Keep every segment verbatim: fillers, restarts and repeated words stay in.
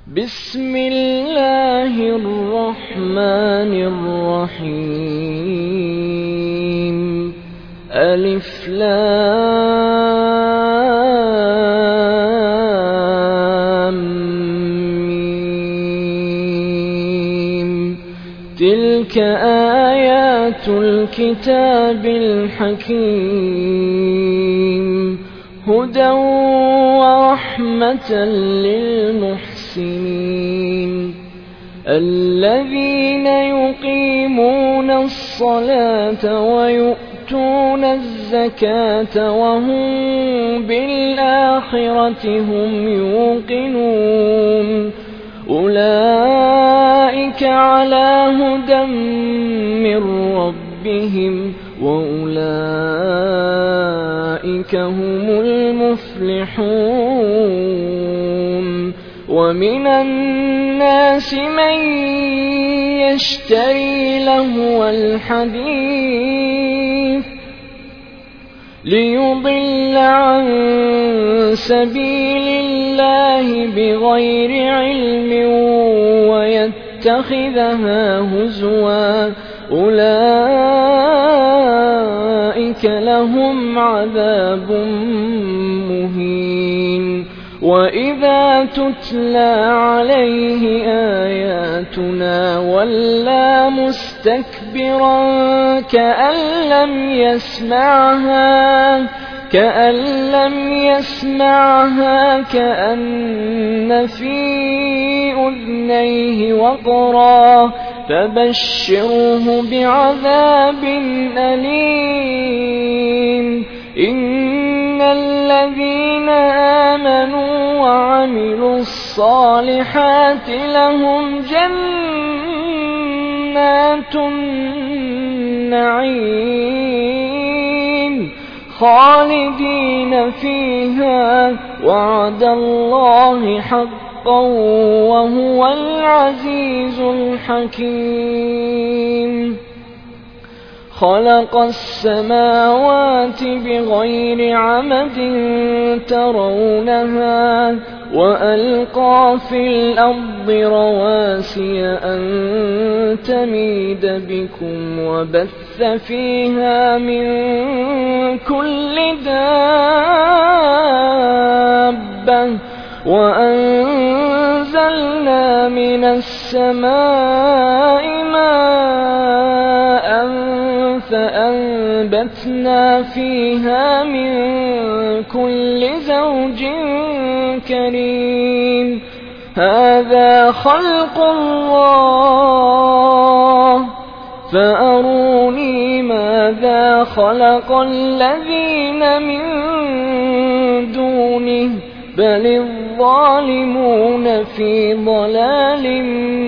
بسم الله الرحمن الرحيم. ألف لام ميم. تلك آيات الكتاب الحكيم، هدى ورحمة للمحسنين الذين يقيمون الصلاة ويؤتون الزكاة وهم بالآخرة هم يوقنون. أولئك على هدى من ربهم وأولئك هم المفلحون. ومن الناس من يشتري لهو الحديث ليضل عن سبيل الله بغير علم ويتخذها هزوا، أولئك لهم عذاب مهين. وإذا تتلى عليه آياتنا ولى مستكبرا كأن لم يسمعها كأن لم يسمعها كأن في أذنيه وقرا، فبشره بعذاب أليم. إن الذين آمنوا وعملوا الصالحات لهم جنات النعيم خالدين فيها، وعد الله حقا وهو العزيز الحكيم. خلق السماوات بغير عمد ترونها وألقى في الأرض رواسي أن تميد بكم وبث فيها من كل دابة، وأنزلنا من السماء ماء فأنبتنا فيها من كل زوج كريم. هذا خلق الله فأروني ماذا خلق الذين من دونه بل الظالمون في ضلال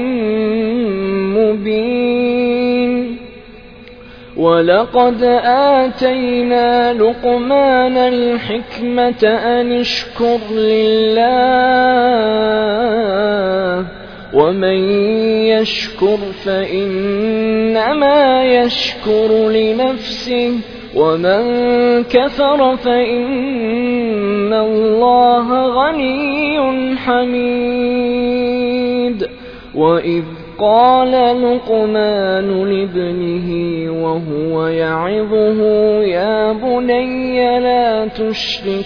مبين. ولقد آتينا لقمان الحكمة أن اشكر لله، ومن يشكر فإنما يشكر لنفسه، ومن كفر فإن الله غني حميد. وإذ قال لقمان لابنه وهو يعظه يا بني لا تشرك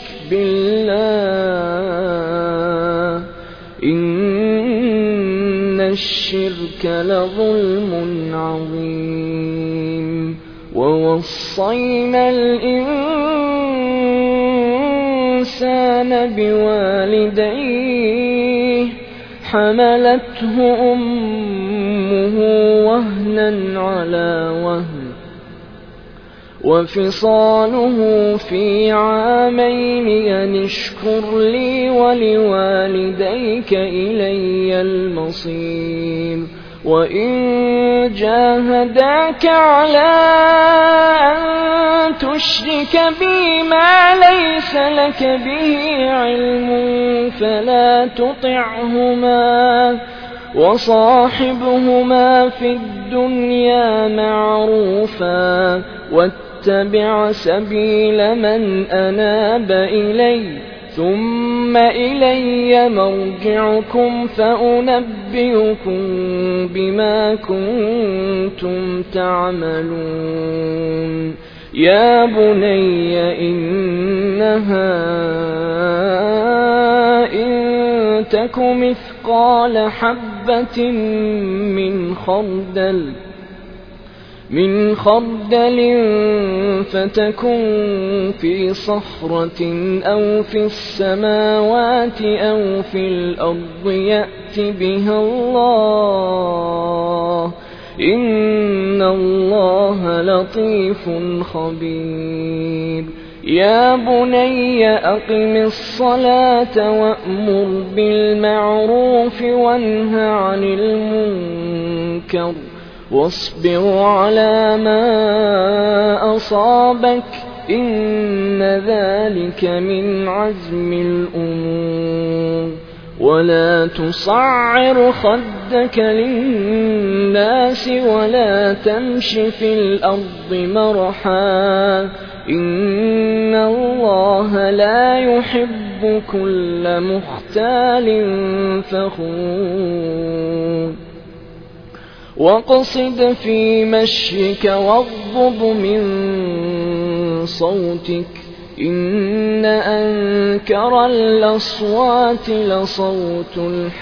بالله إن الشرك لظلم عظيم. ووصينا الإنسان بوالديه حملته أمه وهنا على وهن وفصاله في عامين أن اشكر لي ولوالديك إلي المصير. وإن جاهداك على أن تشرك بي ما ليس لك به علم فلا تطعهما، وصاحبهما في الدنيا معروفا، واتبع سبيل من أناب إلي، ثم إلي مرجعكم فأنبئكم بما كنتم تعملون يا بني إنها إن تك مثقال حبة من خردل من خردل فتكن في صخرة أو في السماوات أو في الأرض يأت بها الله إن الله لطيف خبير يا بني أقم الصلاة وأمر بالمعروف وانه عن المنكر واصبر على ما أصابك إن ذلك من عزم الأمور ولا تصعر خدك للناس ولا تمش في الأرض مرحا إن الله لا يحب كل مختال فخور واقصد في مشيك واغضض من صوتك إن أنكر الأصوات لصوت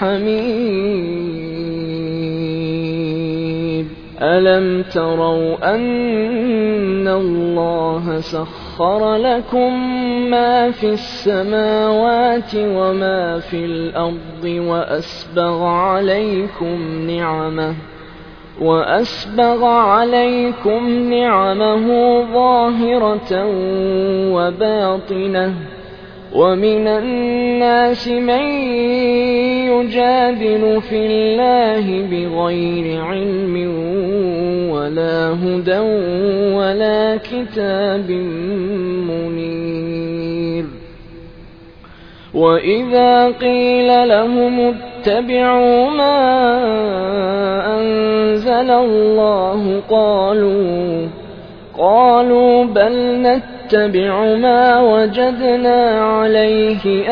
الحمير ألم تروا أن الله سخر لكم ما في السماوات وما في الأرض وأسبغ عليكم نعمه وأسبغ عليكم نعمه ظاهرة وباطنة ومن الناس من يجادل في الله بغير علم ولا هدى ولا كتاب منير وإذا قيل لهم اتبعوا ما أنزل الله قالوا قالوا بل نتبع ما وجدنا عليه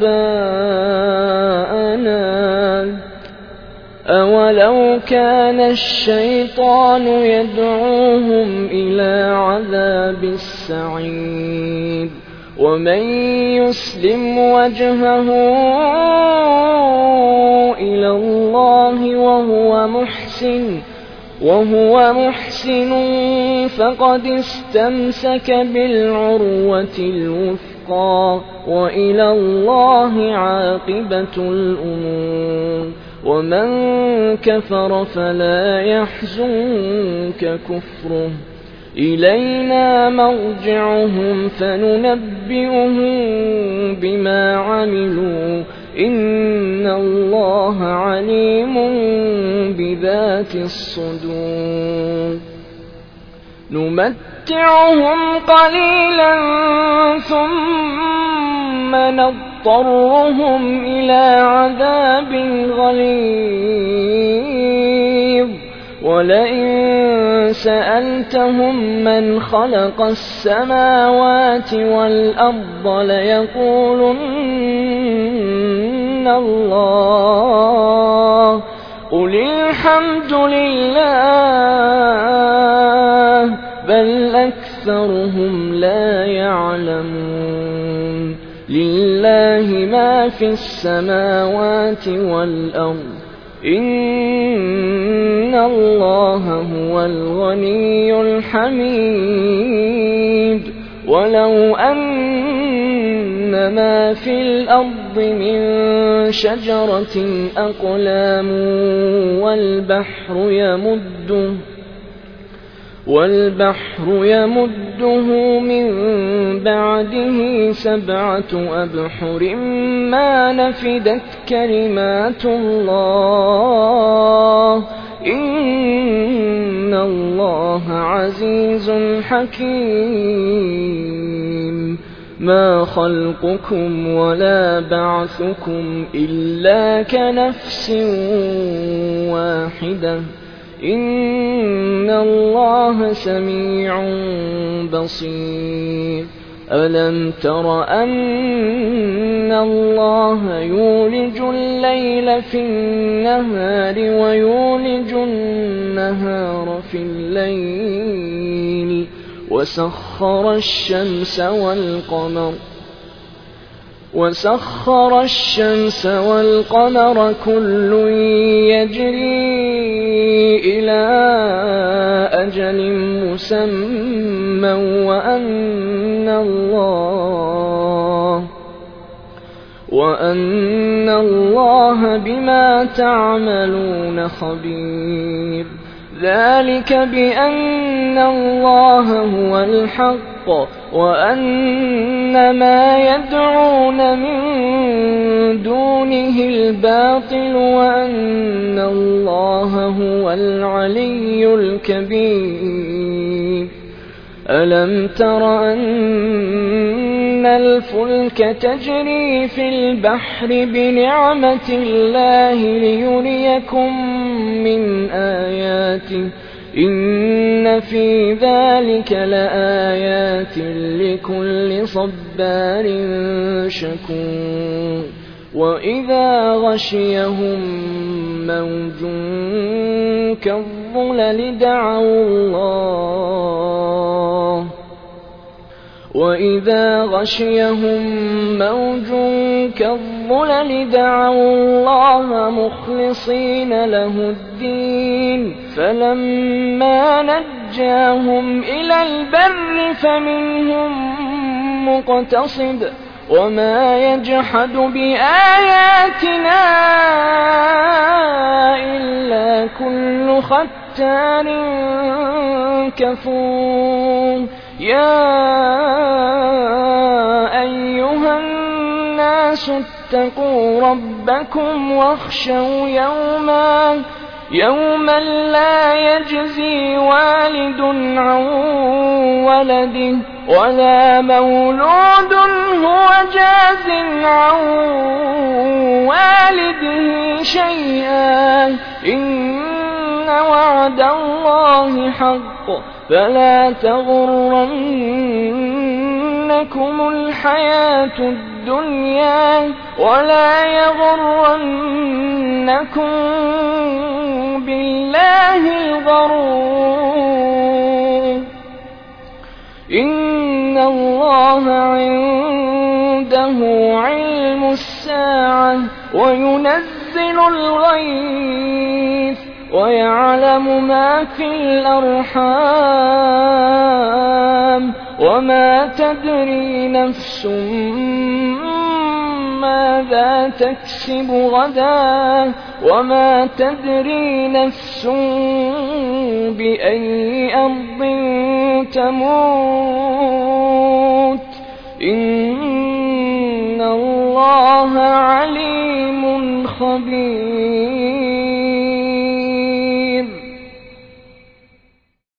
آباءنا أولو كان الشيطان يدعوهم إلى عذاب السعير ومن يسلم وجهه إلى الله وهو محسن وهو محسن فقد استمسك بالعروة الوثقى وإلى الله عاقبة الأمور ومن كفر فلا يحزنك كفره إلينا مرجعهم فننبئهم بما عملوا إن الله عليم بذات الصدور نمتعهم قليلا ثم نضطرهم إلى عذاب غليظ ولئن سألتهم من خلق السماوات والأرض ليقولن الله قل الحمد لله بل أكثرهم لا يعلمون لله ما في السماوات والأرض إن الله هو الغني الحميد ولو أن ما في الأرض من شجرة أقلام والبحر يمده والبحر يمده من بعده سبعة أبحر ما نفدت كلمات الله إن الله عزيز حكيم ما خلقكم ولا بعثكم إلا كنفس واحدة إن الله سميع بصير ألم تر أن الله يولج الليل في النهار ويولج النهار في الليل وسخر الشمس والقمر وسخر الشمس والقمر كل يجري إلى أجل مسمى وأن الله وأن الله بما تعملون خبير. ذلك بأن الله هو الحق وأن ما يدعون من دونه الباطل وأن الله هو العلي الكبير. ألم تر أن الفلك تجري في البحر بنعمة الله ليريكم من آياته إن في ذلك لآيات لكل صبار شكور. وإذا غشيهم موج كالظلل دعوا الله وإذا غشيهم موج كالظلل دعوا الله مخلصين له الدين فلما نجاهم إلى البر فمنهم مقتصد وما يجحد بآياتنا إلا كل ختار كفور. يا أيها الناس اتقوا ربكم واخشوا يوما يوما لا يجزي والد عن ولده ولا مولود هو جاز عن والده شيئا إن وعد الله حق فلا تغرنكم الحياة الدنيا ولا يغرنكم بالله الغرور. إن الله عنده علم الساعة وينزل الغيث ويعلم ما في الأرحام وما تدري نفس ماذا تكسب غدا وما تدري نفس بأي أرض تموت إن الله عليم خبير.